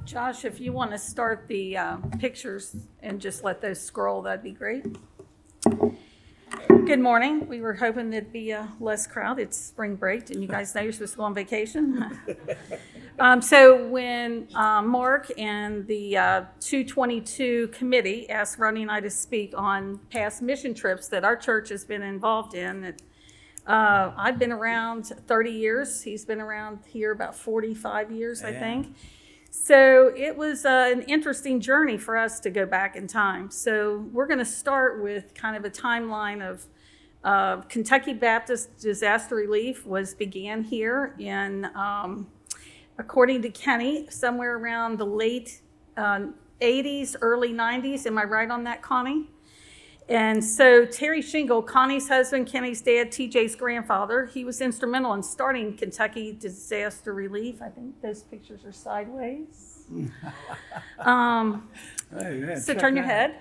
Josh, if you want to start the pictures and just let those scroll, that'd be great. Good morning. We were hoping there'd be a less crowd. It's spring break, and you guys know you're supposed to go on vacation. So when Mark and the 222 committee asked Ronnie and I to speak on past mission trips that our church has been involved in, I've been around 30 years. He's been around here about 45 years, I think. So it was an interesting journey for us to go back in time. So we're going to start with kind of a timeline of Kentucky Baptist Disaster Relief began here in, according to Kenny, somewhere around the late 80s, early 90s. Am I right on that, Connie? And so Terry Shingle, Connie's husband, Kenny's dad, TJ's grandfather, he was instrumental in starting Kentucky Disaster Relief. I think those pictures are sideways. So turn your head.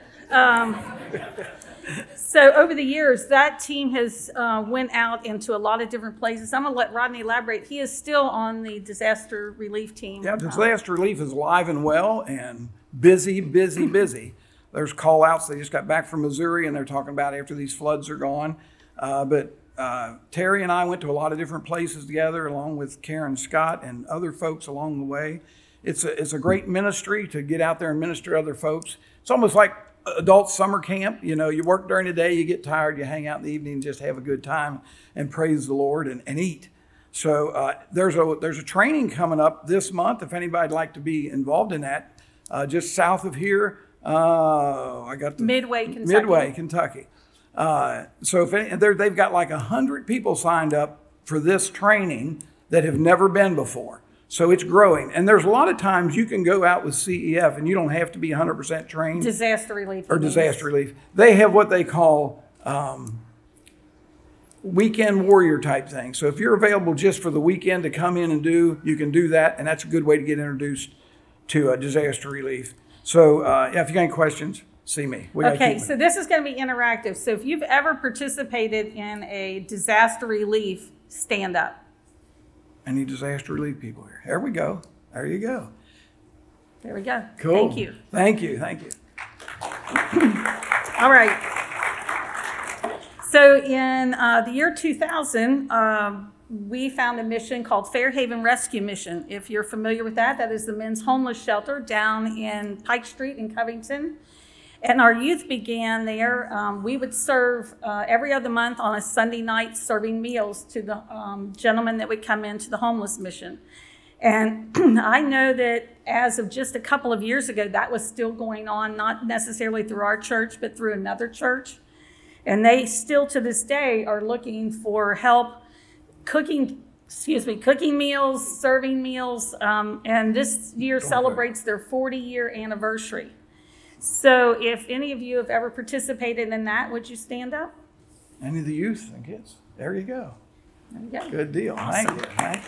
So over the years, that team has went out into a lot of different places. I'm going to let Rodney elaborate. He is still on the disaster relief team. Yeah, disaster relief is alive and well and busy. There's call outs. They just got back from Missouri and they're talking about after these floods are gone. But Terry and I went to a lot of different places together along with Karen Scott and other folks along the way. It's a great ministry to get out there and minister to other folks. It's almost like adult summer camp. You know, you work during the day, you get tired, you hang out in the evening and just have a good time and praise the Lord and eat. So there's a training coming up this month if anybody'd like to be involved in that. Just south of here. I got the Midway, Kentucky. So they've got like 100 people signed up for this training that have never been before. So it's growing. And there's a lot of times you can go out with CEF and you don't have to be 100% trained. Disaster relief. Disaster relief. They have what they call weekend warrior type thing. So if you're available just for the weekend to come in and you can do that. And that's a good way to get introduced to disaster relief. So if you got any questions, see me. Okay, so this is going to be interactive. So if you've ever participated in a disaster relief, stand up. Any disaster relief people here? There we go. There you go. There we go. Cool. Thank you. All right. So in the year 2000, we found a mission called Fairhaven Rescue Mission. If you're familiar with that, that is the men's homeless shelter down in Pike Street in Covington. And our youth began there. We would serve every other month on a Sunday night, serving meals to the gentlemen that would come into the homeless mission. And I know that as of just a couple of years ago, that was still going on, not necessarily through our church, but through another church. And they still to this day are looking for help cooking meals, serving meals, and this year celebrates their 40-year anniversary. So if any of you have ever participated in that, would you stand up? Any of the youth and kids? There you go. There you go. Good deal. Awesome. Thank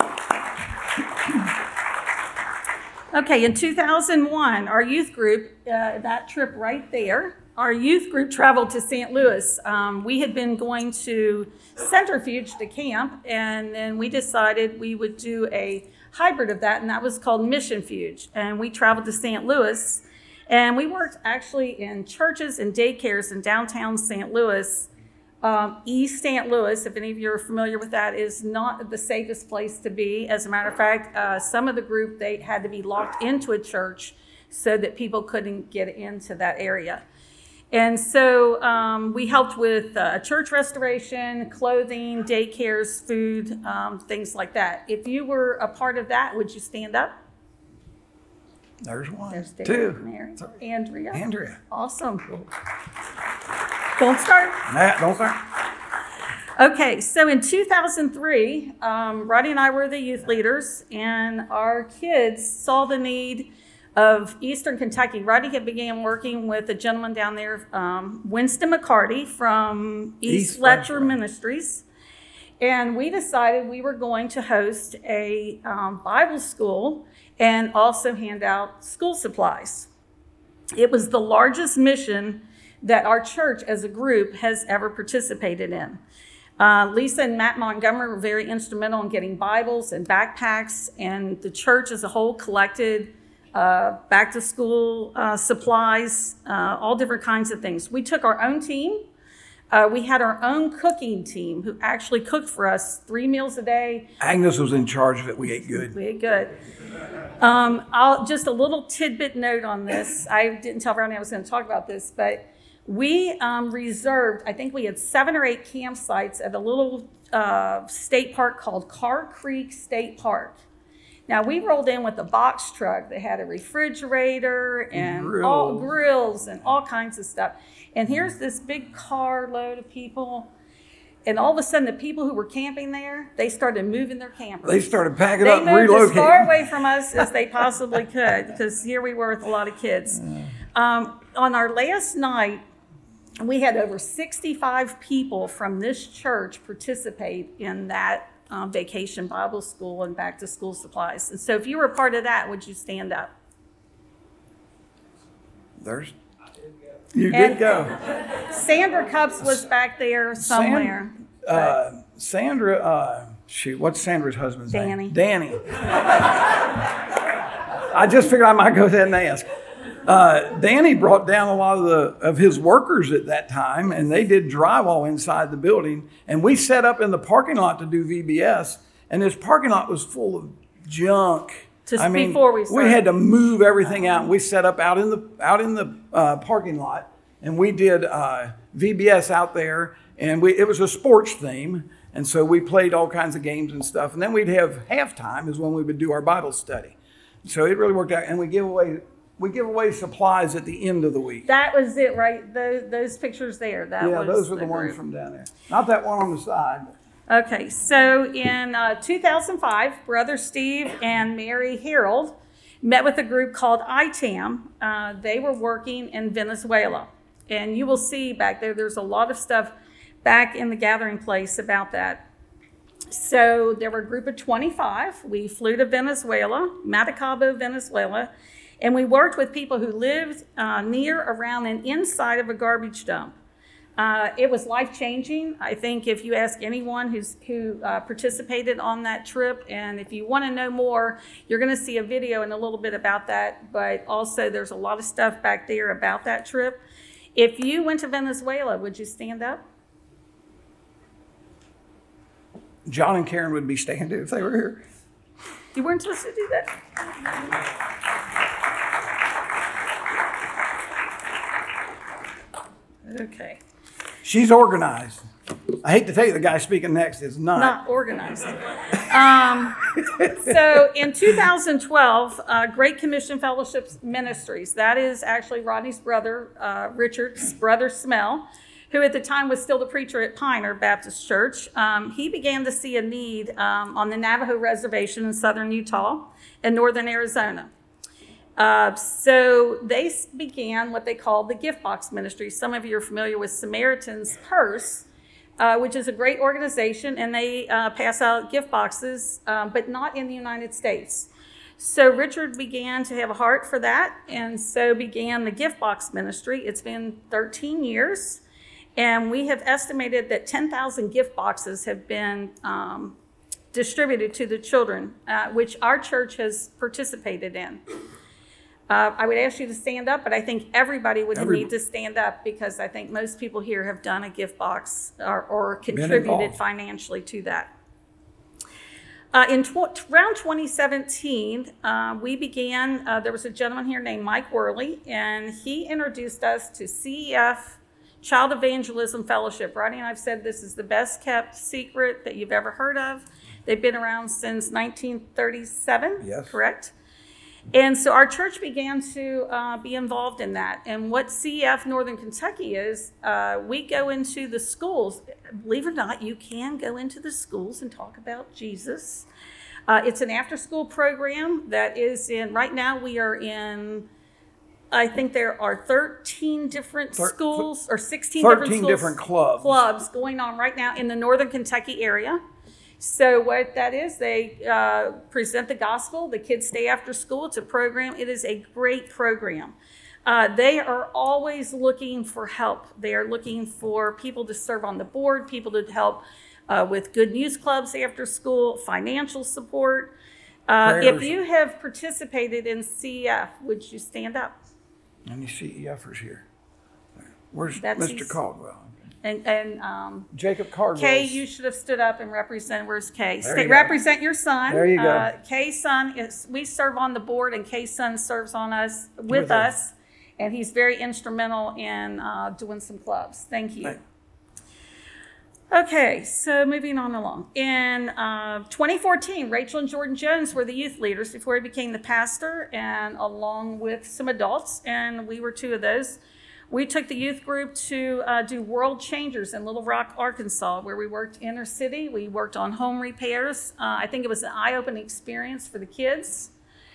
you. Okay, in 2001, our youth group, that trip right there, our youth group traveled to St. Louis. We had been going to Centrifuge to camp, and then we decided we would do a hybrid of that, and that was called Missionfuge. And we traveled to St. Louis, and we worked actually in churches and daycares in downtown St. Louis. East St. Louis, if any of you are familiar with that, is not the safest place to be. As a matter of fact, some of the group, they had to be locked into a church so that people couldn't get into that area. And so we helped with church restoration, clothing, daycares, food, things like that. If you were a part of that, would you stand up? There's one. There's David, two. Mary, Three. Andrea. Awesome. Don't start. Don't start. Okay, so in 2003, Roddy and I were the youth leaders, and our kids saw the need of Eastern Kentucky. Roddy had began working with a gentleman down there, Winston McCarty from East Letcher Ministries. And we decided we were going to host a Bible school and also hand out school supplies. It was the largest mission that our church as a group has ever participated in. Lisa and Matt Montgomery were very instrumental in getting Bibles and backpacks, and the church as a whole collected back to school supplies, all different kinds of things. We took our own team. We had our own cooking team who actually cooked for us 3 meals a day. Agnes was in charge of it. We ate good. We ate good. Just a little tidbit note on this. I didn't tell Brownie I was going to talk about this, but we reserved, I think we had 7 or 8 campsites at a little state park called Carr Creek State Park. Now, we rolled in with a box truck that had a refrigerator and all grills and all kinds of stuff. And here's this big car load of people. And all of a sudden, the people who were camping there, they started moving their campers. They started packing up and relocating. They moved as far relocating. away from us as they possibly could, because here we were with a lot of kids. On our last night, we had over 65 people from this church participate in that vacation Bible school and back to school supplies. And so if you were a part of that, would you stand up? You did go. Sandra Cups was back there somewhere. Sandra, what's Sandra's husband's name? Danny. I just figured I might go ahead and ask. Danny brought down a lot of his workers at that time, and they did drywall inside the building. And we set up in the parking lot to do VBS, and this parking lot was full of junk. Before we started. We had to move everything out. We set up out in the parking lot, and we did VBS out there, and it was a sports theme, and so we played all kinds of games and stuff. And then we'd have halftime is when we would do our Bible study. So it really worked out, and we give away supplies at the end of the week. That was it, right? Those pictures there. Those were the ones from down there. Not that one on the side. Okay, so in 2005, Brother Steve and Mary Harold met with a group called ITAM. They were working in Venezuela. And you will see back there's a lot of stuff back in the gathering place about that. So there were a group of 25. We flew to Venezuela, Maracaibo, Venezuela, and we worked with people who lived near, around, and inside of a garbage dump. It was life-changing. I think if you ask anyone who participated on that trip, and if you want to know more, you're going to see a video in a little bit about that, but also there's a lot of stuff back there about that trip. If you went to Venezuela, would you stand up? John and Karen would be standing if they were here. You weren't supposed to do that. Okay. She's organized. I hate to tell you, the guy speaking next is not organized. So in 2012, Great Commission Fellowship Ministries, that is actually Rodney's brother, Richard's brother Smell, who at the time was still the preacher at Piner Baptist Church. He began to see a need on the Navajo Reservation in southern Utah and northern Arizona. So they began what they called the Gift Box Ministry. Some of you are familiar with Samaritan's Purse, which is a great organization, and they pass out gift boxes, but not in the United States. So Richard began to have a heart for that, and so began the Gift Box Ministry. It's been 13 years, and we have estimated that 10,000 gift boxes have been distributed to the children, which our church has participated in. I would ask you to stand up, but I think everybody would need to stand up because I think most people here have done a gift box or contributed financially to that. Around 2017, we began, there was a gentleman here named Mike Worley, and he introduced us to CEF Child Evangelism Fellowship. Rodney and I have said this is the best kept secret that you've ever heard of. They've been around since 1937, yes. Correct? And so our church began to be involved in that. And what CEF Northern Kentucky is, we go into the schools. Believe it or not, you can go into the schools and talk about Jesus. It's an after-school program that is right now we are in, I think there are 13 different schools or 16 different clubs going on right now in the Northern Kentucky area. So what that is, they present the gospel. The kids stay after school. It's a program. It is a great program. They are always looking for help. They are looking for people to serve on the board, people to help with good news clubs after school, financial support. If Prayers. you have participated in CEF, would you stand up? Any CEFers here? Where's That's Mr. he's- Caldwell? And Jacob Caldwell. Kay, you should have stood up and represented. Where's Kay? There you go. Represent your son. There you go. Kay's son is. We serve on the board, and Kay's son serves on us with With us, and he's very instrumental in doing some clubs. Thank you. Right. Okay, so moving on along. In 2014, Rachel and Jordan Jones were the youth leaders before he became the pastor, and along with some adults, and we were two of those. We took the youth group to do World Changers in Little Rock, Arkansas, where we worked inner city. We worked on home repairs. I think it was an eye-opening experience for the kids,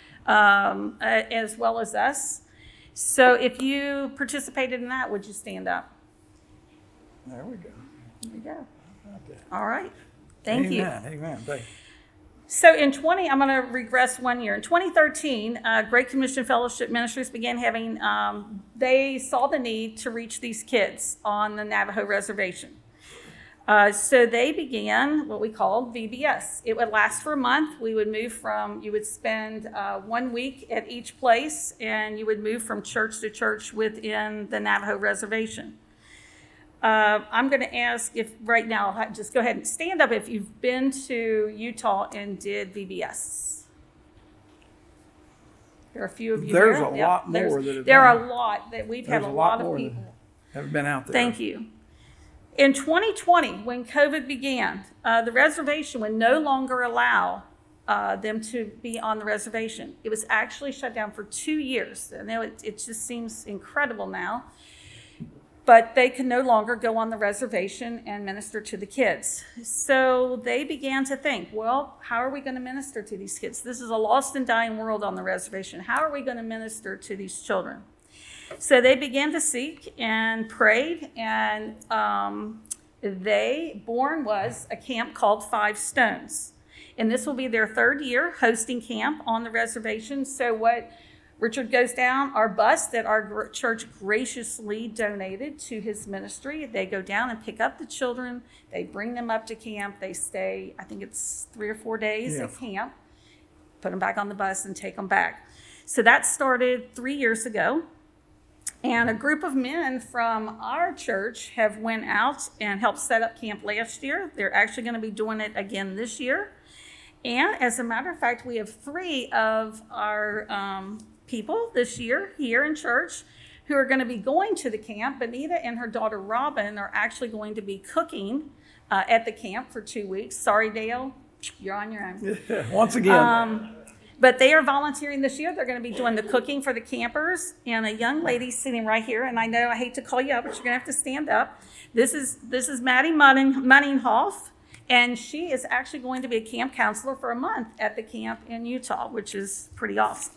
as well as us. So if you participated in that, would you stand up? There we go. There you go. All right. Thank you. Amen. Thank you. So I'm going to regress 1 year. In 2013, Great Commission Fellowship Ministries began having, they saw the need to reach these kids on the Navajo reservation. So they began what we called VBS. It would last for a month. We would you would spend 1 week at each place, and you would move from church to church within the Navajo reservation. I'm going to ask if right now, just go ahead and stand up if you've been to Utah and did VBS. There are a few of you There's here. a Yeah, lot more that have There been. are a lot that we've had There's a lot of more people. that have been out there. Thank you. In 2020, when COVID began, the reservation would no longer allow them to be on the reservation. It was actually shut down for 2 years. I know it just seems incredible now. But they could no longer go on the reservation and minister to the kids. So they began to think, well, how are we going to minister to these kids? This is a lost and dying world on the reservation. How are we going to minister to these children? So they began to seek and prayed, and born was a camp called Five Stones. And this will be their 3rd year hosting camp on the reservation. So what Richard goes down, our bus that our church graciously donated to his ministry. They go down and pick up the children. They bring them up to camp. They stay, I think it's 3 or 4 days at camp, put them back on the bus and take them back. So that started 3 years ago. And a group of men from our church have went out and helped set up camp last year. They're actually going to be doing it again this year. And as a matter of fact, we have 3 of our people this year here in church who are going to be going to the camp. Benita and her daughter Robin are actually going to be cooking at the camp for 2 weeks. Sorry, Dale, you're on your own. Once again. But they are volunteering this year. They're going to be doing the cooking for the campers. And a young lady sitting right here, and I know I hate to call you up, but you're going to have to stand up. This is Maddie Munninghoff, and she is actually going to be a camp counselor for a month at the camp in Utah, which is pretty awesome.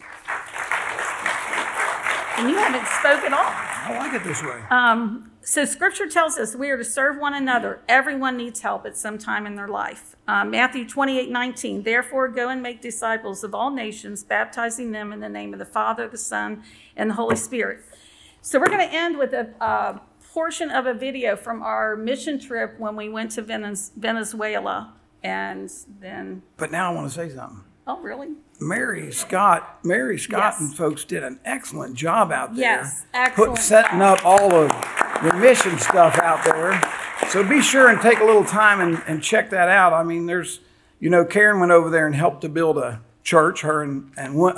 And you haven't spoken all. I like it this way. So Scripture tells us we are to serve one another. Everyone needs help at some time in their life. Matthew 28:19, therefore go and make disciples of all nations, baptizing them in the name of the Father, the Son, and the Holy Spirit. So we're going to end with a portion of a video from our mission trip when we went to Venezuela. And then... But now I want to say something. Oh, really? Mary Scott Yes. and folks did an excellent job out there. Yes, excellent Setting job. up all of the mission stuff out there. So be sure and take a little time and check that out. I mean, there's, Karen went over there and helped to build a church, her and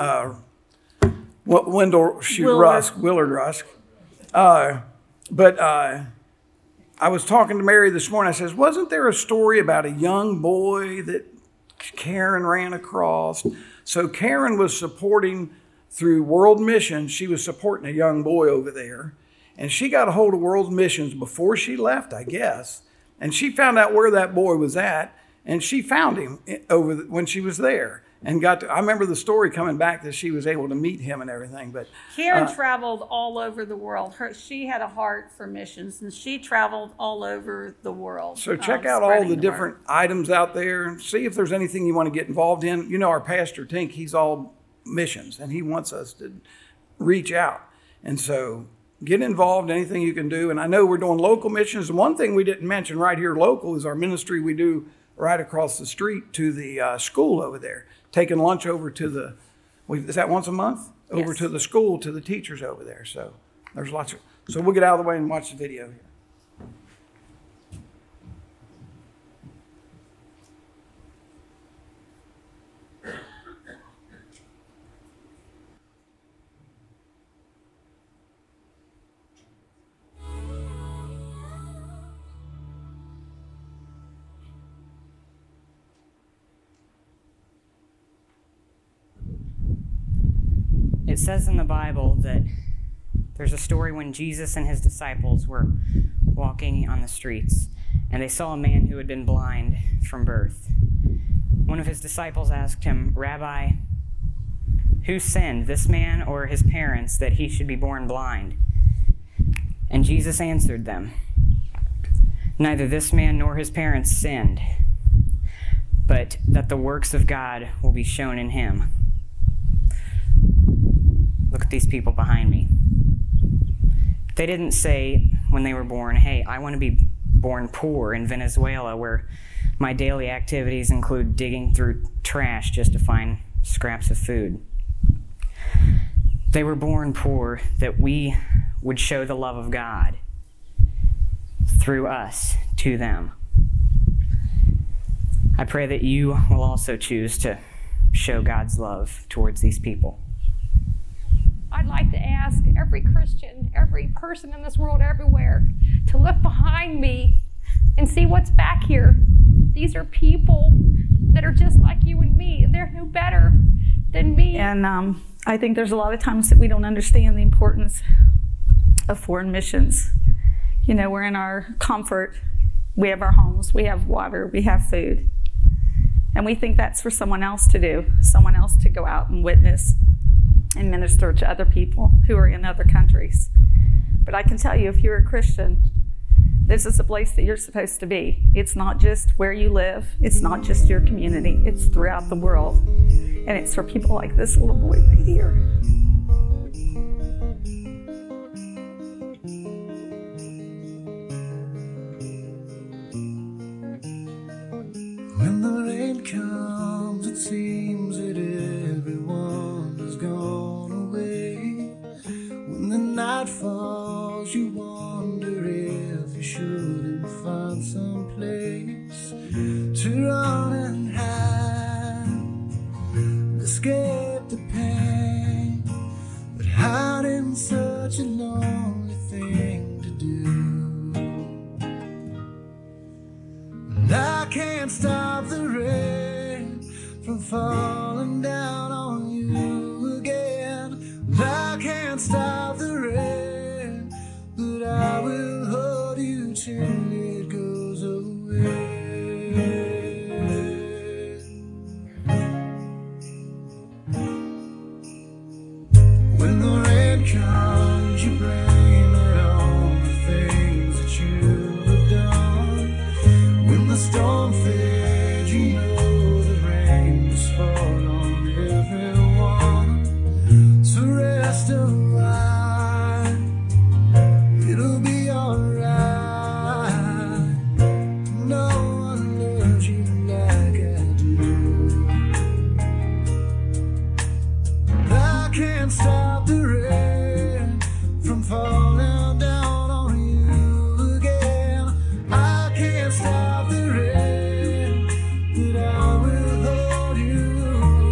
Willard Rusk. But I was talking to Mary this morning. I says, wasn't there a story about a young boy that Karen ran across? So Karen was supporting through World Missions. She was supporting a young boy over there. And she got a hold of World Missions before she left, I guess. And she found out where that boy was at. And she found him when she was there. And I remember the story coming back that she was able to meet him and everything. But Karen traveled all over the world. She had a heart for missions, and she traveled all over the world. So check out all the different items out there and see if there's anything you want to get involved in. Our pastor, Tink, he's all missions, and he wants us to reach out. And so get involved in anything you can do. And I know we're doing local missions. And one thing we didn't mention right here local is our ministry we do right across the street to the school over there, taking lunch over to the, is that once a month? Over Yes. to the school, to the teachers over there. So there's lots of, so we'll get out of the way and watch the video here. It says in the Bible that there's a story when Jesus and his disciples were walking on the streets, and they saw a man who had been blind from birth. One of his disciples asked him, "Rabbi, who sinned, this man or his parents, that he should be born blind?" And Jesus answered them, "Neither this man nor his parents sinned, but that the works of God will be shown in him." Look at these people behind me. They didn't say when they were born, "Hey, I want to be born poor in Venezuela where my daily activities include digging through trash just to find scraps of food." They were born poor that we would show the love of God through us to them. I pray that you will also choose to show God's love towards these people. I'd like to ask every Christian, every person in this world, everywhere, to look behind me and see what's back here. These are people that are just like you and me. They're no better than me. And I think there's a lot of times that we don't understand the importance of foreign missions. You know, we're in our comfort. We have our homes, we have water, we have food. And we think that's for someone else to do, someone else to go out and witness and minister to other people who are in other countries. But I can tell you, if you're a Christian, this is a place that you're supposed to be. It's not just where you live. It's not just your community. It's throughout the world. And it's for people like this little boy right here. When the rain comes, it seems that everyone has gone away. When the night falls, you wonder if you shouldn't find some place to run and hide, escape the pain. But hiding's such a lonely thing to do. And I can't stop the rain from falling down on you again. And I can't stop the rain, but I will hold you till it goes away. When the rain comes, you blame it on the things that you have done. When the storm fades, you know the rain must fall on everyone. So rest a while, it'll be alright. No one loves you like I do. I can't stop the rain from falling down on you again. I can't stop the rain, but I will hold you.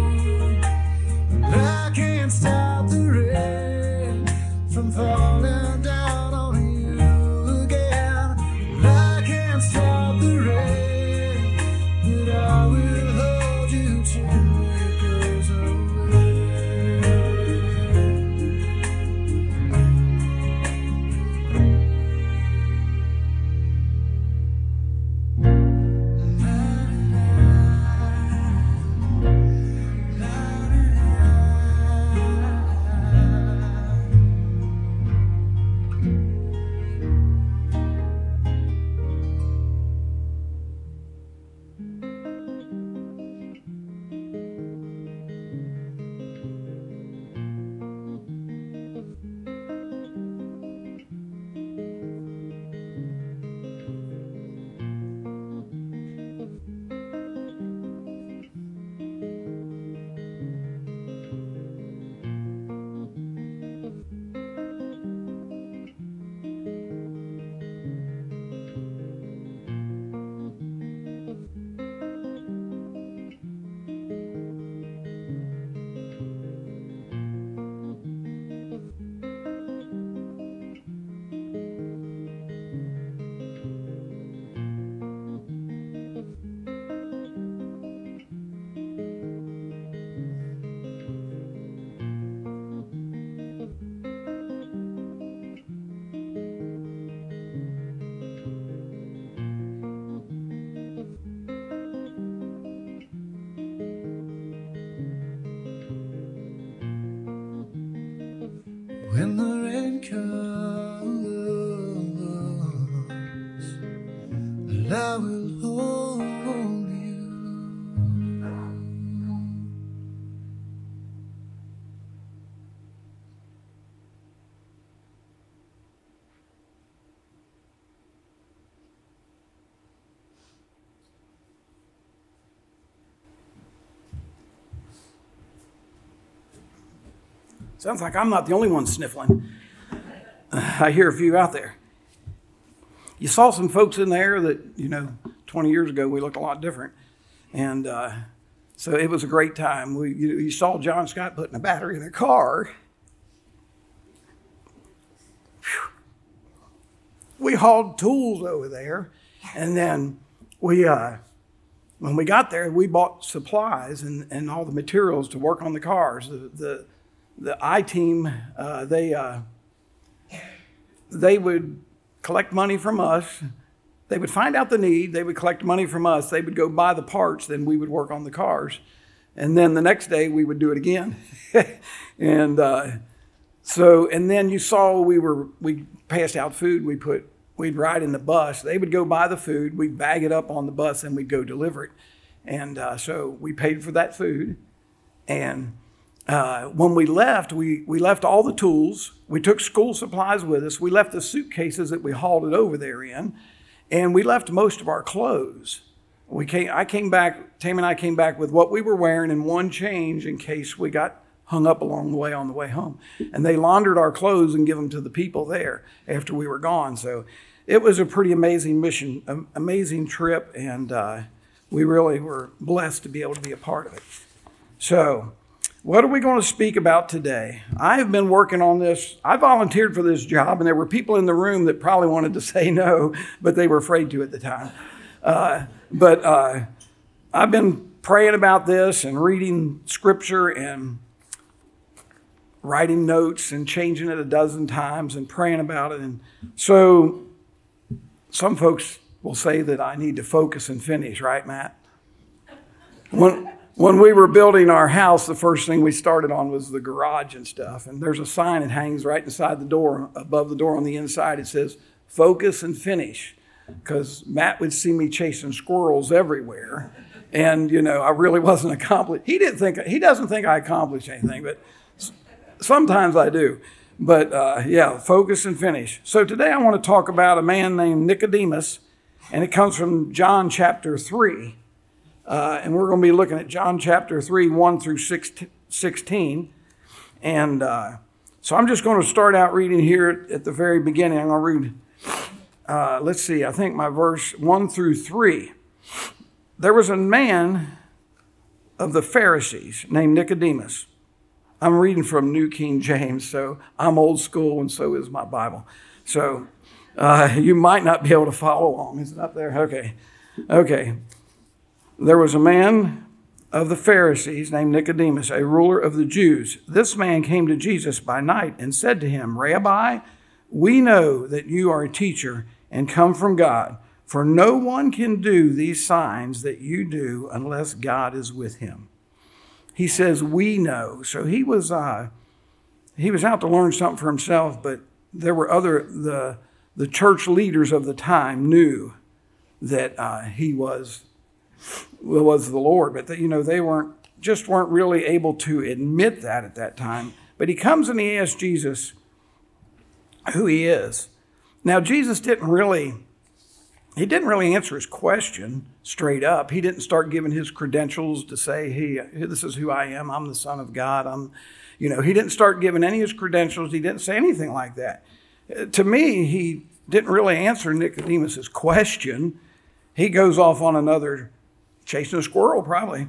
I can't stop the rain from falling down on you again. I can't stop the rain, but I will hold you till it goes away. when the rain comes, and I will hold you. Sounds like I'm not the only one sniffling. I hear a few out there. You saw some folks in there that, 20 years ago we looked a lot different. And so it was a great time. You saw John Scott putting a battery in a car. Whew. We hauled tools over there. And then when we got there, we bought supplies and all the materials to work on the cars. The I-team, they would collect money from us. They would find out the need. They would collect money from us. They would go buy the parts. Then we would work on the cars. And then the next day we would do it again. And then you saw we passed out food. We'd ride in the bus. They would go buy the food. We'd bag it up on the bus and we'd go deliver it. And so we paid for that food. And when we left, we left all the tools. We took school supplies with us. We left the suitcases that we hauled it over there in, and we left most of our clothes. Tammy and I came back with what we were wearing and one change in case we got hung up along the way on the way home. And they laundered our clothes and give them to the people there after we were gone. So it was a pretty amazing mission, amazing trip, and we really were blessed to be able to be a part of it. So, what are we going to speak about today? I have been working on this. I volunteered for this job, and there were people in the room that probably wanted to say no, but they were afraid to at the time. But I've been praying about this and reading scripture and writing notes and changing it a dozen times and praying about it. And so some folks will say that I need to focus and finish, right, Matt? When we were building our house, the first thing we started on was the garage and stuff. And there's a sign that hangs right inside the door, above the door on the inside. It says, focus and finish. Because Matt would see me chasing squirrels everywhere. And, I really wasn't accomplished. He doesn't think I accomplished anything, but sometimes I do. But focus and finish. So today I want to talk about a man named Nicodemus. And it comes from John chapter 3. And we're going to be looking at John chapter 3, 1 through 16. And so I'm just going to start out reading here at the very beginning. I'm going to read, I think my verse 1 through 3. There was a man of the Pharisees named Nicodemus. I'm reading from New King James, so I'm old school, and so is my Bible. So you might not be able to follow along. Is it up there? Okay. There was a man of the Pharisees named Nicodemus, a ruler of the Jews. This man came to Jesus by night and said to him, Rabbi, we know that you are a teacher and come from God, for no one can do these signs that you do unless God is with him. He says, we know. So he was out to learn something for himself, but there were the church leaders of the time knew that he was the Lord, but they weren't really able to admit that at that time. But he comes and he asks Jesus who he is. Now Jesus didn't really answer his question straight up. He didn't start giving his credentials to say, hey, this is who I am. I'm the Son of God. He didn't start giving any of his credentials. He didn't say anything like that. To me, he didn't really answer Nicodemus's question. He goes off on another, chasing a squirrel probably.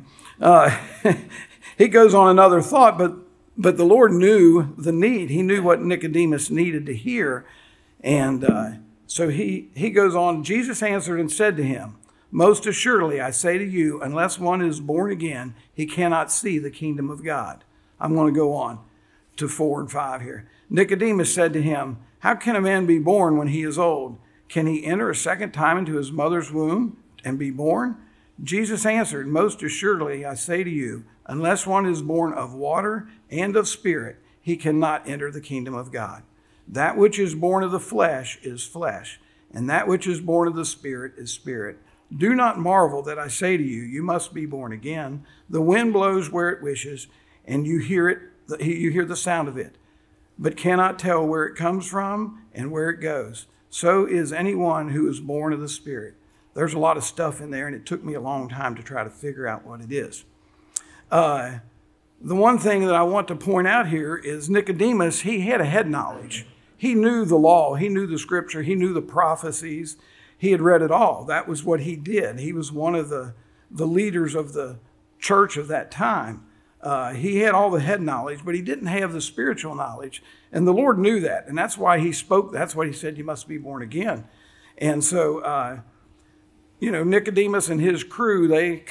He goes on another thought, but the Lord knew the need. He knew what Nicodemus needed to hear. And so he goes on. Jesus answered and said to him, most assuredly, I say to you, unless one is born again, he cannot see the kingdom of God. I'm going to go on to 4 and 5 here. Nicodemus said to him, how can a man be born when he is old? Can he enter a second time into his mother's womb and be born? Jesus answered, most assuredly, I say to you, unless one is born of water and of spirit, he cannot enter the kingdom of God. That which is born of the flesh is flesh, and that which is born of the Spirit is spirit. Do not marvel that I say to you, you must be born again. The wind blows where it wishes, and you hear the sound of it, but cannot tell where it comes from and where it goes. So is anyone who is born of the Spirit. There's a lot of stuff in there, and it took me a long time to try to figure out what it is. The one thing that I want to point out here is Nicodemus, he had a head knowledge. He knew the law. He knew the scripture. He knew the prophecies. He had read it all. That was what he did. He was one of the leaders of the church of that time. He had all the head knowledge, but he didn't have the spiritual knowledge. And the Lord knew that. And that's why he spoke. That's what he said, you must be born again. And so, Nicodemus and his crew, they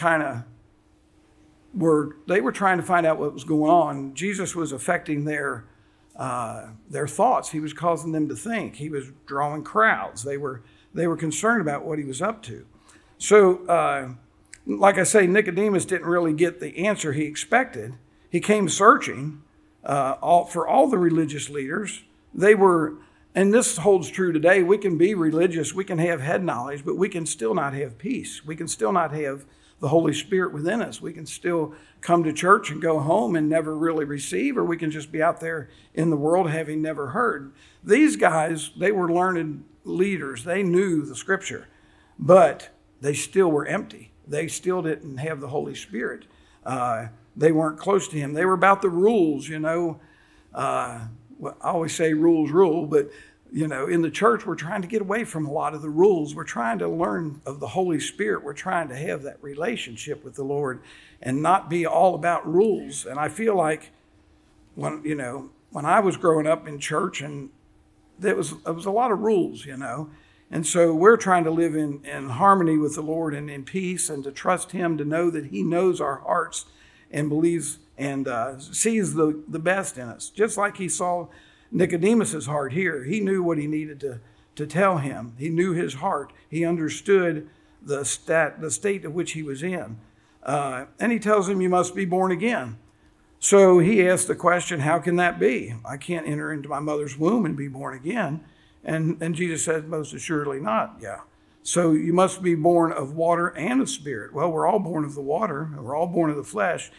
were trying to find out what was going on. Jesus was affecting their thoughts. He was causing them to think. He was drawing crowds. They were concerned about what he was up to. So, like I say, Nicodemus didn't really get the answer he expected. He came searching for all the religious leaders. They were, and this holds true today, we can be religious, we can have head knowledge, but we can still not have peace. We can still not have the Holy Spirit within us. We can still come to church and go home and never really receive, or we can just be out there in the world having never heard. These guys, they were learned leaders. They knew the scripture, but they still were empty. They still didn't have the Holy Spirit. They weren't close to him. They were about the rules, I always say rules rule, but in the church, we're trying to get away from a lot of the rules. We're trying to learn of the Holy Spirit. We're trying to have that relationship with the Lord and not be all about rules. And I feel like when I was growing up in church, and there was a lot of rules, And so we're trying to live in harmony with the Lord and in peace, and to trust him, to know that he knows our hearts and believes and sees the best in us. Just like he saw Nicodemus's heart here. He knew what he needed to tell him. He knew his heart. He understood the state of which he was in. And he tells him, you must be born again. So he asked the question, how can that be? I can't enter into my mother's womb and be born again. And Jesus said, most assuredly not. Yeah. So you must be born of water and of spirit. Well, we're all born of the water. We're all born of the flesh.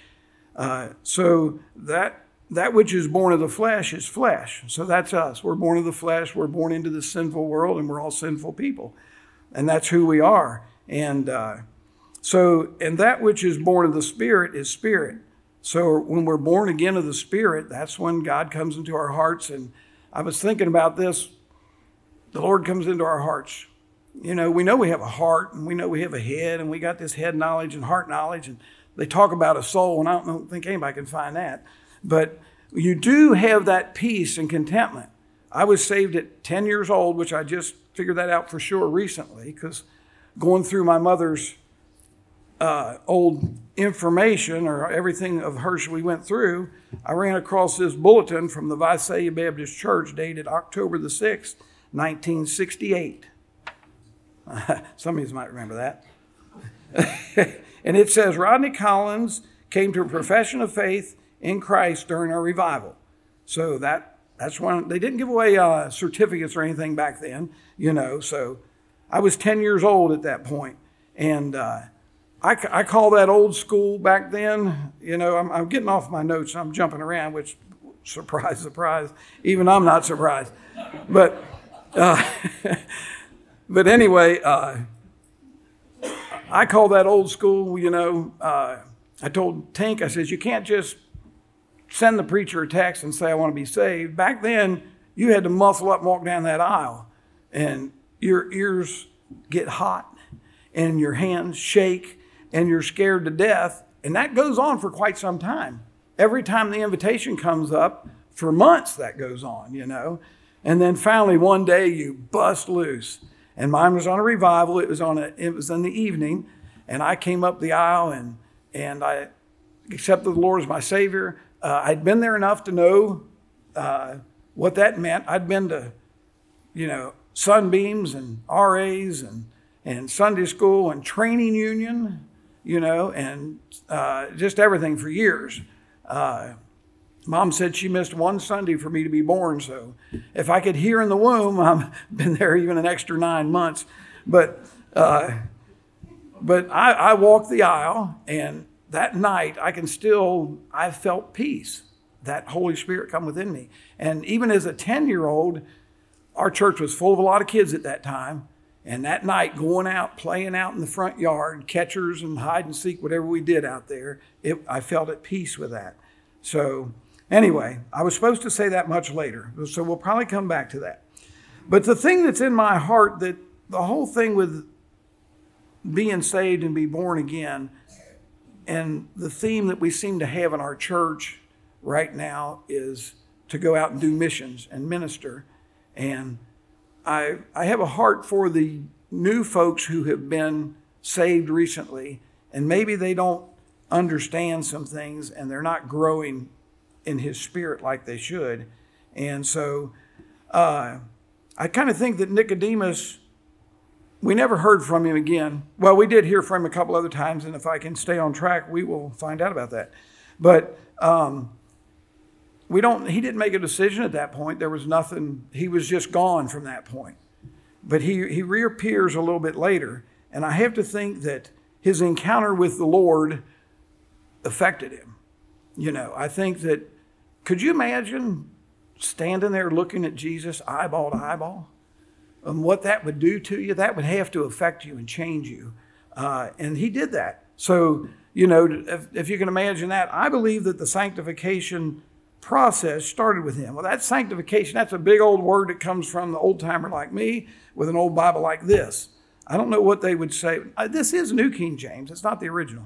So that which is born of the flesh is flesh. So that's us. We're born of the flesh. We're born into the sinful world, and we're all sinful people. And that's who we are. And that which is born of the Spirit is spirit. So when we're born again of the Spirit, that's when God comes into our hearts. And I was thinking about this. The Lord comes into our hearts. We know we have a heart, and we know we have a head, and we got this head knowledge and heart knowledge. And they talk about a soul, and I don't think anybody can find that. But you do have that peace and contentment. I was saved at 10 years old, which I just figured that out for sure recently, because going through my mother's old information, or everything of hers we went through, I ran across this bulletin from the Visalia Baptist Church dated October the 6th, 1968. Some of you might remember that. And it says, Rodney Collins came to a profession of faith in Christ during our revival. So that's one. They didn't give away certificates or anything back then, So I was 10 years old at that point. And I call that old school back then. I'm getting off my notes. I'm jumping around, which, surprise, even I'm not surprised. But anyway, I call that old school. I told Tank, I says, you can't just send the preacher a text and say, I want to be saved. Back then, you had to muffle up and walk down that aisle, and your ears get hot and your hands shake and you're scared to death. And that goes on for quite some time. Every time the invitation comes up, for months that goes on, And then finally one day you bust loose. And mine was on a revival. It was in the evening, and I came up the aisle and I accepted the Lord as my Savior. I'd been there enough to know what that meant. I'd been to, Sunbeams and RAs and Sunday school and training union, and just everything for years. Mom said she missed one Sunday for me to be born. So if I could hear in the womb, I've been there even an extra 9 months. But I walked the aisle, and that night I felt peace. That Holy Spirit come within me. And even as a 10-year-old, our church was full of a lot of kids at that time. And that night, going out, playing out in the front yard, catchers and hide and seek, whatever we did out there, I felt at peace with that. So anyway, I was supposed to say that much later. So we'll probably come back to that. But the thing that's in my heart, that the whole thing with being saved and be born again, and the theme that we seem to have in our church right now is to go out and do missions and minister. And I have a heart for the new folks who have been saved recently, and maybe they don't understand some things and they're not growing in his spirit like they should. And so I kind of think that Nicodemus, we never heard from him again. Well, we did hear from him a couple other times, and if I can stay on track, we will find out about that. But he didn't make a decision at that point. There was nothing. He was just gone from that point. But he reappears a little bit later. And I have to think that his encounter with the Lord affected him. I think that, could you imagine standing there looking at Jesus eyeball to eyeball? And what that would do to you? That would have to affect you and change you. And he did that. So, if you can imagine that, I believe that the sanctification process started with him. Well, that sanctification, that's a big old word that comes from the old timer like me with an old Bible like this. I don't know what they would say. This is New King James. It's not the original.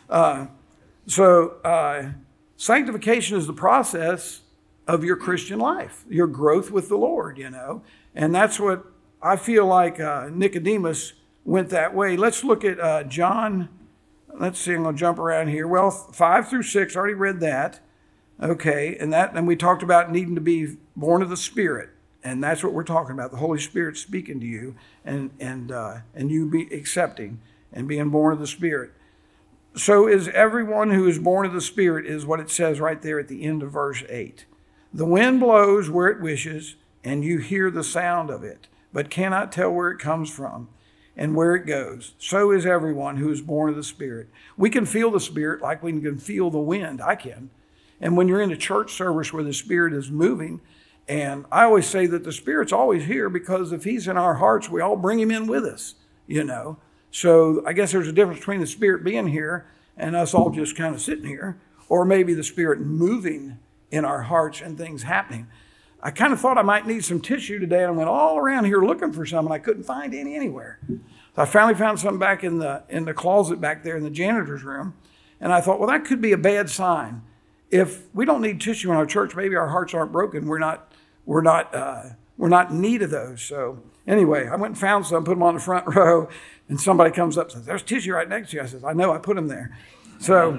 Sanctification is the process of your Christian life, your growth with the Lord, And that's what I feel like Nicodemus went that way. Let's look at John. Let's see, I'm going to jump around here. Well, 5 through 6, I already read that. Okay, and we talked about needing to be born of the Spirit, and that's what we're talking about. The Holy Spirit speaking to you, and you be accepting and being born of the Spirit. So is everyone who is born of the Spirit, is what it says right there at the end of verse 8. The wind blows where it wishes, and you hear the sound of it, but cannot tell where it comes from and where it goes. So is everyone who is born of the Spirit. We can feel the Spirit like we can feel the wind. I can. And when you're in a church service where the Spirit is moving, and I always say that the Spirit's always here, because if he's in our hearts, we all bring him in with us, So I guess there's a difference between the Spirit being here and us all just kind of sitting here, or maybe the Spirit moving in our hearts and things happening. I kind of thought I might need some tissue today, and I went all around here looking for some, and I couldn't find any anywhere. So I finally found some back in the closet back there in the janitor's room, and I thought, well, that could be a bad sign. If we don't need tissue in our church, maybe our hearts aren't broken. We're not in need of those. So anyway, I went and found some, put them on the front row, and somebody comes up and says, "There's tissue right next to you." I said, "I know, I put them there." So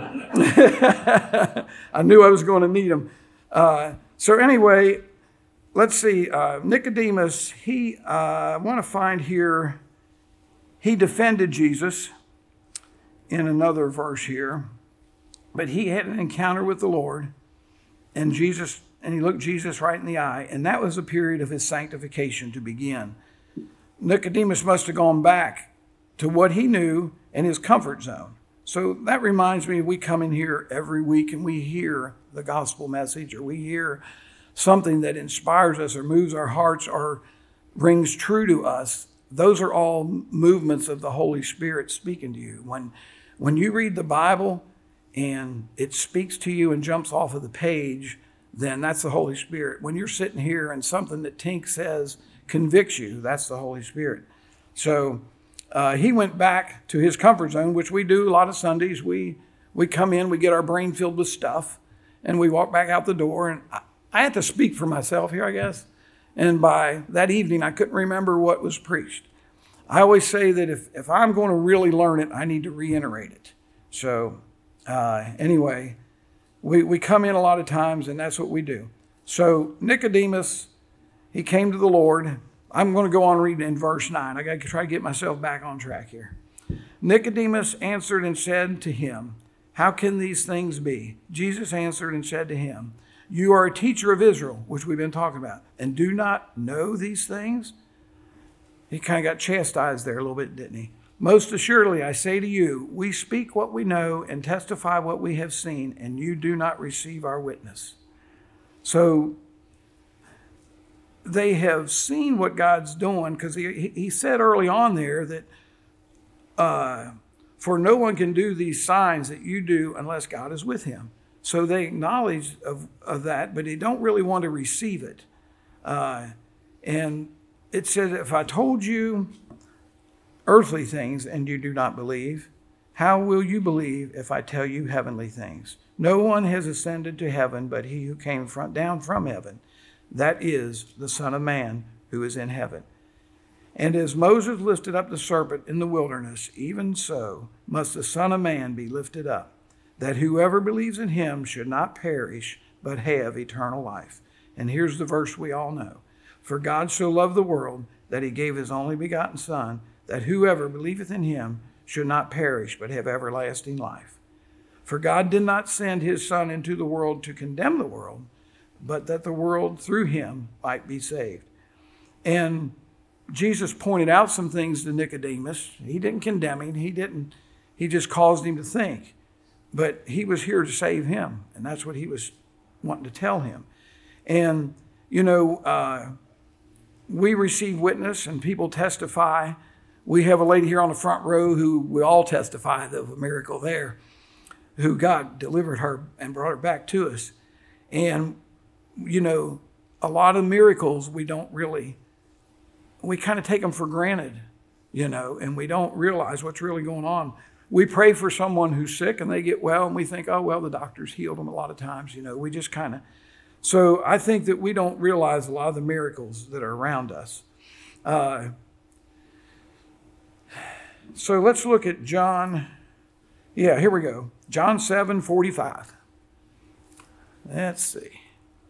I knew I was going to need them. So anyway, let's see. Nicodemus, I want to find here, he defended Jesus in another verse here. But he had an encounter with the Lord, and he looked Jesus right in the eye, and that was a period of his sanctification to begin. Nicodemus must have gone back to what he knew and his comfort zone. So that reminds me, we come in here every week and we hear the gospel message, or we hear something that inspires us or moves our hearts or rings true to us. Those are all movements of the Holy Spirit speaking to you. When you read the Bible and it speaks to you and jumps off of the page, then that's the Holy Spirit. When you're sitting here and something that Tink says convicts you, that's the Holy Spirit. So he went back to his comfort zone, which we do a lot of Sundays. We come in, we get our brain filled with stuff, and we walk back out the door. And I had to speak for myself here, I guess. And by that evening, I couldn't remember what was preached. I always say that if I'm going to really learn it, I need to reiterate it. So anyway, we come in a lot of times, and that's what we do. So Nicodemus, he came to the Lord. I'm going to go on reading in verse 9. I got to try to get myself back on track here. Nicodemus answered and said to him, "How can these things be?" Jesus answered and said to him, You are a teacher of Israel, which we've been talking about, and do not know these things? He kind of got chastised there a little bit, didn't he? Most assuredly, I say to you, we speak what we know and testify what we have seen, and you do not receive our witness. So they have seen what God's doing, because he said early on there that for no one can do these signs that you do unless God is with him. So they acknowledge of that, but they don't really want to receive it. And it says, if I told you earthly things and you do not believe, how will you believe if I tell you heavenly things? No one has ascended to heaven but he who came down from heaven. That is the Son of Man who is in heaven. And as Moses lifted up the serpent in the wilderness, even so must the Son of Man be lifted up, that whoever believes in him should not perish but have eternal life. And here's the verse we all know. For God so loved the world that he gave his only begotten Son, that whoever believeth in him should not perish but have everlasting life. For God did not send his Son into the world to condemn the world, but that the world through him might be saved. And Jesus pointed out some things to Nicodemus. He didn't condemn him. He just caused him to think. But he was here to save him, and that's what he was wanting to tell him. And, we receive witness and people testify. We have a lady here on the front row who we all testify of a miracle there, who God delivered her and brought her back to us. And, a lot of miracles we kind of take them for granted, and we don't realize what's really going on. We pray for someone who's sick and they get well, and we think, oh, well, the doctor's healed them a lot of times. We just kind of. So I think that we don't realize a lot of the miracles that are around us. So let's look at John. Yeah, here we go. John 7:45. Let's see.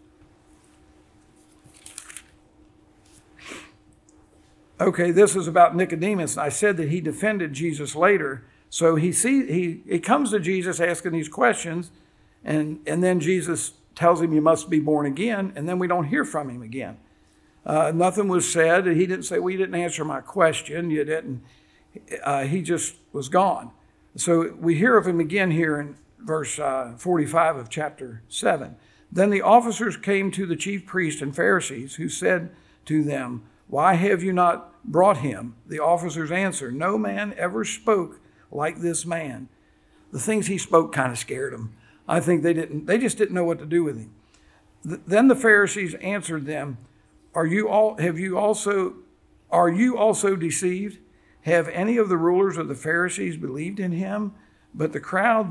Okay, this is about Nicodemus. I said that he defended Jesus later. So he comes to Jesus asking these questions, and then Jesus tells him you must be born again, and then we don't hear from him again. Nothing was said. He didn't say, well, you didn't answer my question. You didn't. He just was gone. So we hear of him again here in verse 45 of chapter 7. Then the officers came to the chief priests and Pharisees, who said to them, why have you not brought him? The officers answered, no man ever spoke like this man. The things he spoke kind of scared them. I think they just didn't know what to do with him. Then the Pharisees answered them, are you also deceived? Have any of the rulers of the Pharisees believed in him? But this crowd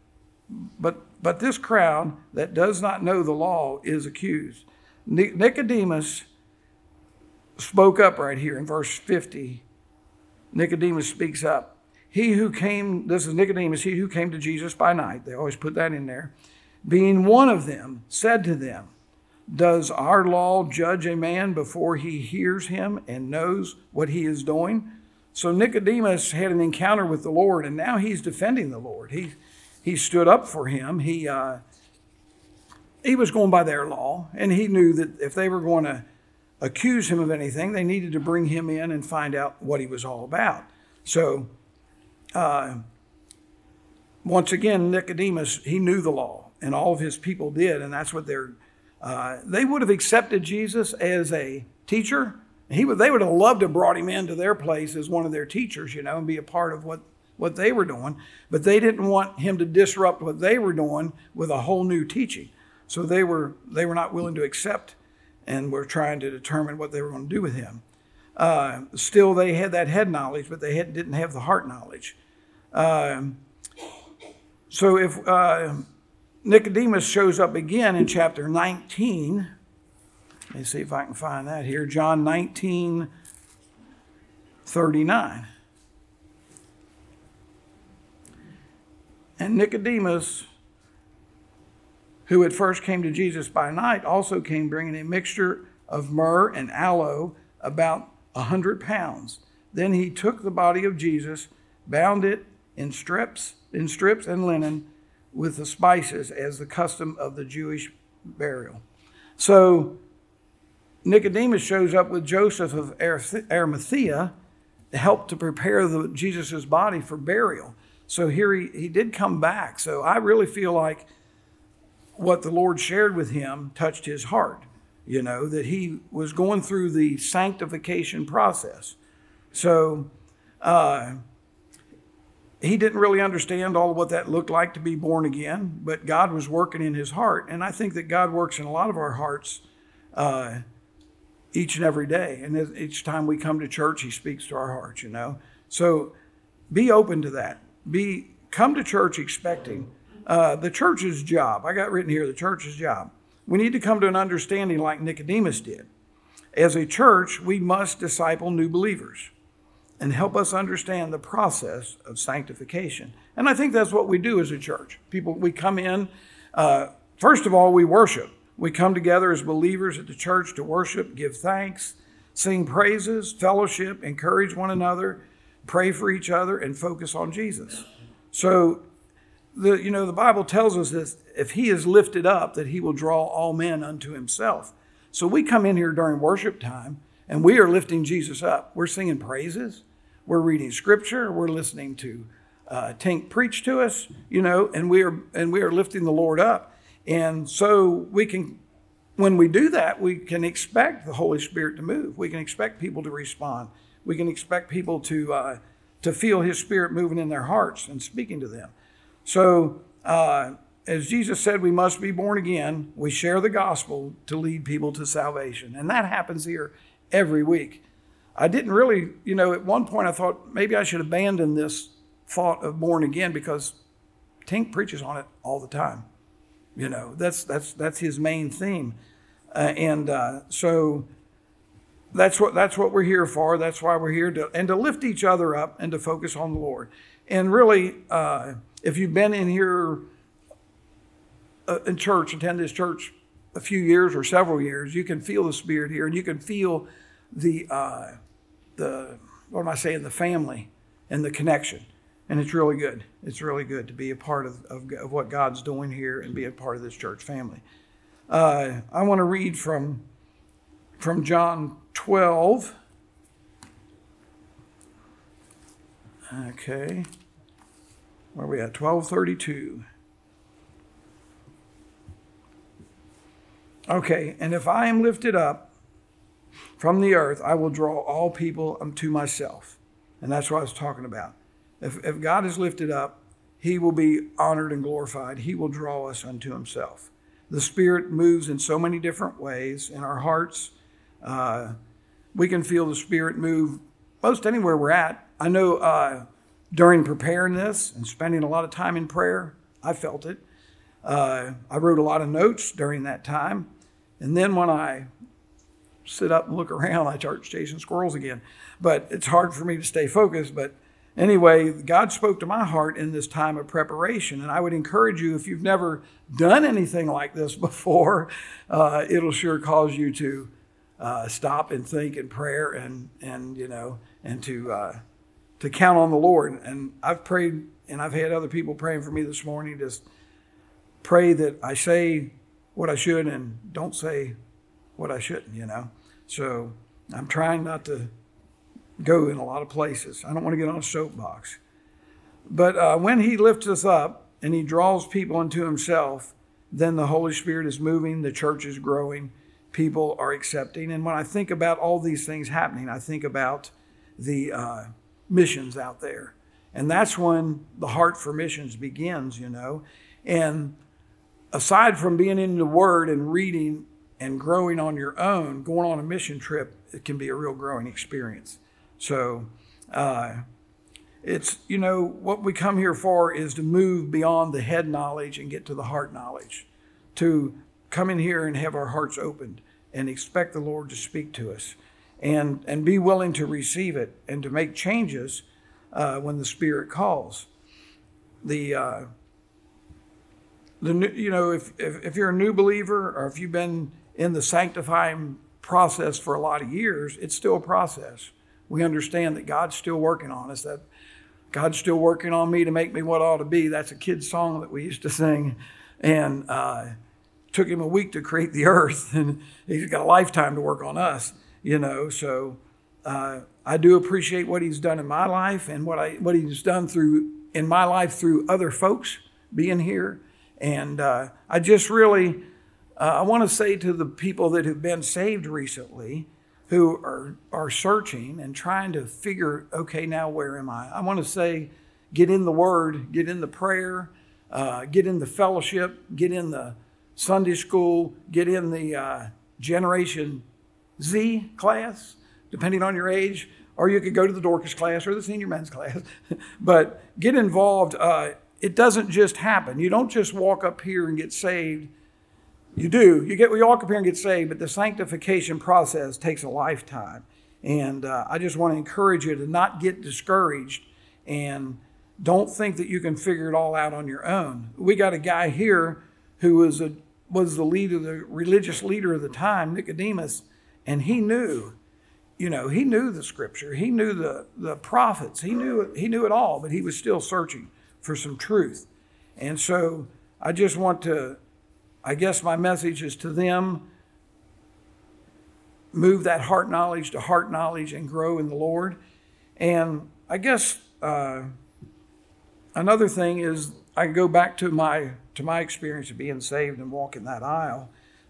that does not know the law is accused. Nicodemus spoke up right here in verse 50. Nicodemus speaks up. This is Nicodemus, he who came to Jesus by night. They always put that in there. Being one of them, said to them, does our law judge a man before he hears him and knows what he is doing? So Nicodemus had an encounter with the Lord, and now he's defending the Lord. He stood up for him. He was going by their law, and he knew that if they were going to accuse him of anything, they needed to bring him in and find out what he was all about. So once again, Nicodemus, he knew the law, and all of his people did, and that's what they would have accepted Jesus as a teacher. They would have loved to have brought him into their place as one of their teachers, and be a part of what they were doing. But they didn't want him to disrupt what they were doing with a whole new teaching. So they were not willing to accept, and were trying to determine what they were going to do with him. Still, they had that head knowledge, but they didn't have the heart knowledge. So if Nicodemus shows up again in chapter 19, let me see if I can find that here. John 19:39. And Nicodemus, who at first came to Jesus by night, also came bringing a mixture of myrrh and aloe, about 100 pounds. Then he took the body of Jesus, bound it in strips and linen with the spices, as the custom of the Jewish burial. So Nicodemus shows up with Joseph of Arimathea to help to prepare Jesus' body for burial. So here he did come back. So I really feel like what the Lord shared with him touched his heart, that he was going through the sanctification process. So he didn't really understand all of what that looked like to be born again, but God was working in his heart. And I think that God works in a lot of our hearts each and every day. And each time we come to church, he speaks to our hearts, So be open to that. Come to church expecting. The church's job, I got written here, the church's job. We need to come to an understanding like Nicodemus did. As a church, we must disciple new believers and help us understand the process of sanctification. And I think that's what we do as a church. We come in, first of all, we worship. We come together as believers at the church to worship, give thanks, sing praises, fellowship, encourage one another, pray for each other, and focus on Jesus. So, the Bible tells us that if he is lifted up, that he will draw all men unto himself. So we come in here during worship time, and we are lifting Jesus up. We're singing praises. We're reading scripture. We're listening to Tink preach to us, and we are lifting the Lord up. And so when we do that, we can expect the Holy Spirit to move. We can expect people to respond. We can expect people to feel his Spirit moving in their hearts and speaking to them. So as Jesus said, we must be born again. We share the gospel to lead people to salvation. And that happens here every week. I didn't really, at one point I thought maybe I should abandon this thought of born again because Tink preaches on it all the time. That's his main theme. So that's what we're here for. That's why we're here to lift each other up and to focus on the Lord. And really, if you've been in here in church, attend this church a few years or several years, you can feel the Spirit here, and you can feel the family and the connection. And it's really good. It's really good to be a part of what God's doing here and be a part of this church family. I want to read from John 12. Okay. Where are we at? 12:32. Okay. And if I am lifted up from the earth, I will draw all people unto myself. And that's what I was talking about. If God is lifted up, he will be honored and glorified. He will draw us unto himself. The Spirit moves in so many different ways in our hearts. We can feel the Spirit move most anywhere we're at. I know during preparing this and spending a lot of time in prayer, I felt it. I wrote a lot of notes during that time. And then when I sit up and look around, I start chasing squirrels again. But it's hard for me to stay focused. But anyway, God spoke to my heart in this time of preparation. And I would encourage you, if you've never done anything like this before, it'll sure cause you to stop and think in prayer and to count on the Lord. And I've prayed, and I've had other people praying for me this morning. Just pray that I say what I should and don't say what I shouldn't, So I'm trying not to go in a lot of places. I don't want to get on a soapbox. But when he lifts us up and he draws people unto himself, then the Holy Spirit is moving, the church is growing, people are accepting. And when I think about all these things happening, I think about the missions out there. And that's when the heart for missions begins, And aside from being in the Word and reading and growing on your own, going on a mission trip, it can be a real growing experience. So it's, what we come here for is to move beyond the head knowledge and get to the heart knowledge, to come in here and have our hearts opened and expect the Lord to speak to us and be willing to receive it and to make changes when the Spirit calls. If you're a new believer or if you've been in the sanctifying process for a lot of years, it's still a process. We understand that God's still working on us, that God's still working on me to make me what I ought to be. That's a kid's song that we used to sing. And took him a week to create the earth, and he's got a lifetime to work on us, So I do appreciate what he's done in my life and what he's done in my life through other folks being here. And I just really, I want to say to the people that have been saved recently, who are searching and trying to figure, okay, now where am I? I want to say, get in the Word, get in the prayer, get in the fellowship, get in the Sunday school, get in the Generation Z class, depending on your age, or you could go to the Dorcas class or the senior men's class. But get involved. It doesn't just happen. You don't just walk up here and get saved. You do. You walk up here and get saved, but the sanctification process takes a lifetime. And I just want to encourage you to not get discouraged and don't think that you can figure it all out on your own. We got a guy here who was the religious leader of the time, Nicodemus, and he knew the scripture. He knew the prophets. He knew it all, but he was still searching for some truth. And so I just want to, I guess my message is to them, move that heart knowledge to heart knowledge and grow in the Lord. And I guess another thing is I go back to my experience of being saved and walking that aisle.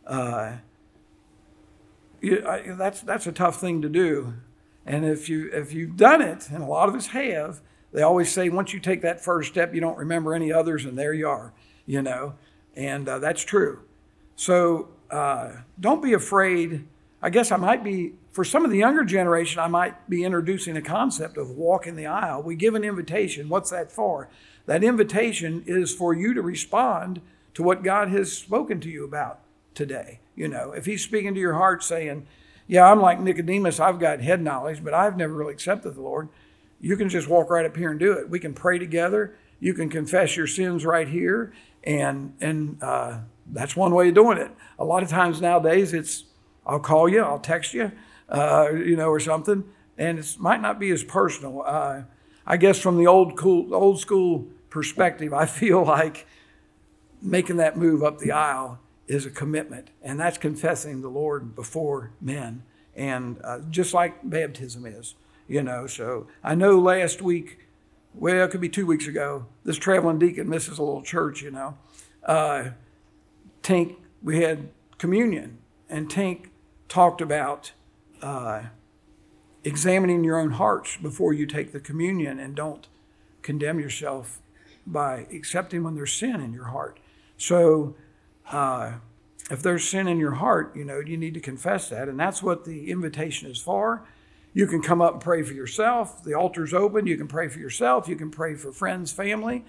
That's a tough thing to do. And if you've done it, and a lot of us have, they always say once you take that first step, you don't remember any others, and there you are, And that's true. So don't be afraid. I guess for some of the younger generation, I might be introducing a concept of walking the aisle. We give an invitation. What's that for? That invitation is for you to respond to what God has spoken to you about today. If he's speaking to your heart saying, yeah, I'm like Nicodemus, I've got head knowledge, but I've never really accepted the Lord, you can just walk right up here and do it. We can pray together. You can confess your sins right here. And that's one way of doing it. A lot of times nowadays it's, I'll call you, I'll text you, or something. And it might not be as personal. I guess from the old school perspective, I feel like making that move up the aisle is a commitment. And that's confessing the Lord before men. And just like baptism is, So I know last week, well, it could be 2 weeks ago, this traveling deacon misses a little church, Tink, we had communion, and Tink talked about examining your own hearts before you take the communion, and don't condemn yourself by accepting when there's sin in your heart. So if there's sin in your heart, you need to confess that, and that's what the invitation is for. You can come up and pray for yourself. The altar's open. You can pray for yourself. You can pray for friends, family.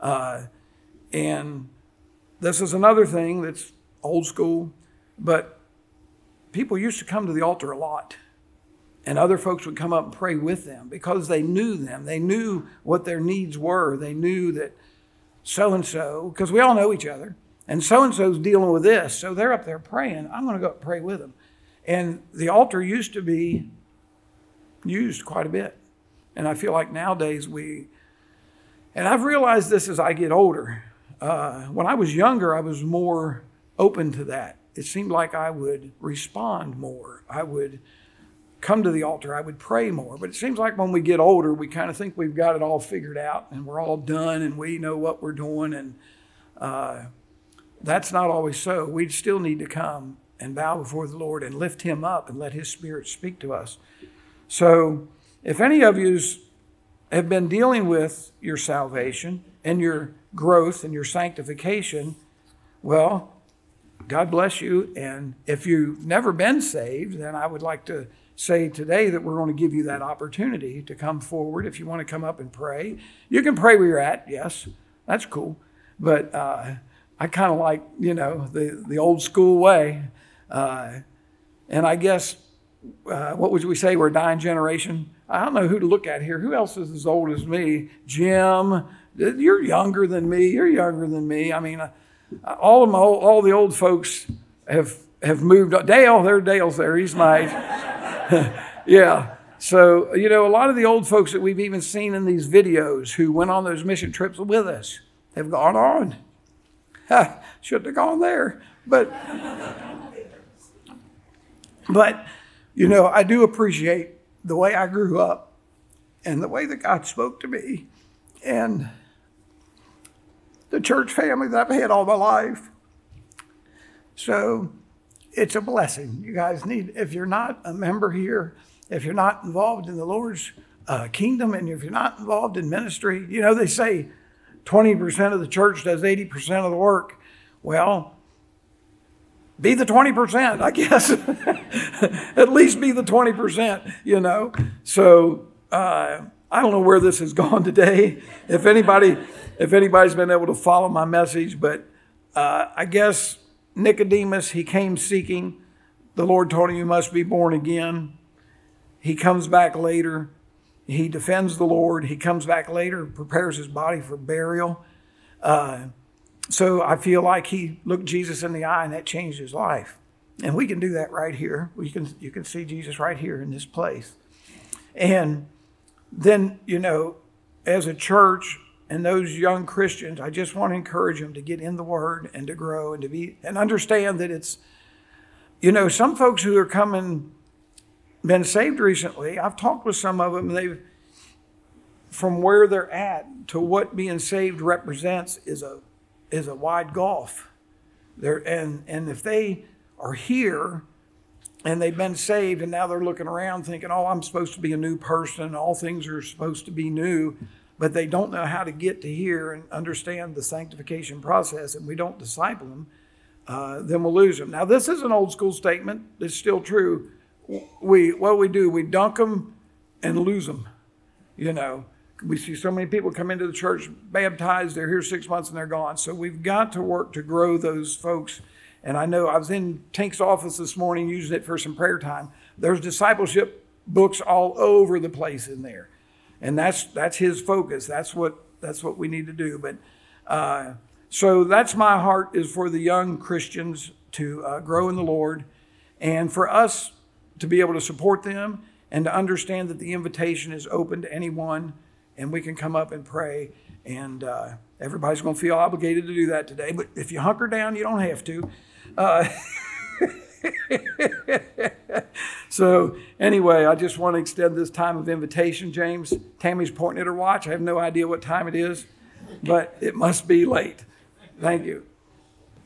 And this is another thing that's old school, but people used to come to the altar a lot. And other folks would come up and pray with them because they knew them. They knew what their needs were. They knew that so-and-so, because we all know each other, and so-and-so's dealing with this. So they're up there praying. I'm going to go up and pray with them. And the altar used to be used quite a bit. And I feel like nowadays and I've realized this as I get older. When I was younger, I was more open to that. It seemed like I would respond more. I would come to the altar. I would pray more. But it seems like when we get older, we kind of think we've got it all figured out and we're all done and we know what we're doing. And that's not always so. We still need to come and bow before the Lord and lift him up and let his Spirit speak to us. So if any of you have been dealing with your salvation and your growth and your sanctification, well, God bless you. And if you've never been saved, then I would like to say today that we're going to give you that opportunity to come forward. If you want to come up and pray, you can pray where you're at. Yes, that's cool. But I kind of like, the old school way. And I guess, what would we say? We're a dying generation. I don't know who to look at here. Who else is as old as me? Jim, you're younger than me. You're younger than me. I mean, all the old folks have moved. Dale's there. He's my age. Yeah. So, a lot of the old folks that we've even seen in these videos who went on those mission trips with us have gone on. Shouldn't have gone there. But you know, I do appreciate the way I grew up and the way that God spoke to me and the church family that I've had all my life. So it's a blessing. You guys need, if you're not a member here, if you're not involved in the Lord's kingdom, and if you're not involved in ministry, you know, they say 20% of the church does 80% of the work. Well, be the 20%, I guess. At least be the 20%, you know. So I don't know where this has gone today. If anybody's been able to follow my message, but I guess Nicodemus, he came seeking. The Lord told him, you must be born again. He comes back later. He defends the Lord. He comes back later, prepares his body for burial. So I feel like he looked Jesus in the eye and that changed his life. And we can do that right here. You can see Jesus right here in this place. And then, you know, as a church and those young Christians, I just want to encourage them to get in the Word and to grow and understand that it's, you know, some folks who are been saved recently, I've talked with some of them, from where they're at to what being saved represents is a wide gulf. And if they are here and they've been saved and now they're looking around thinking, oh, I'm supposed to be a new person, all things are supposed to be new, but they don't know how to get to here and understand the sanctification process, and we don't disciple them, then we'll lose them. Now, this is an old school statement. It's still true. We dunk them and lose them. You know, we see so many people come into the church baptized, they're here 6 months and they're gone. So we've got to work to grow those folks. And I know I was in Tank's office this morning using it for some prayer time. There's discipleship books all over the place in there. And that's his focus. That's what we need to do. But so that's my heart, is for the young Christians to grow in the Lord, and for us to be able to support them and to understand that the invitation is open to anyone, and we can come up and pray. And everybody's going to feel obligated to do that today. But if you hunker down, you don't have to. So anyway, I just want to extend this time of invitation, James. Tammy's pointing at her watch. I have no idea what time it is, but it must be late. Thank you.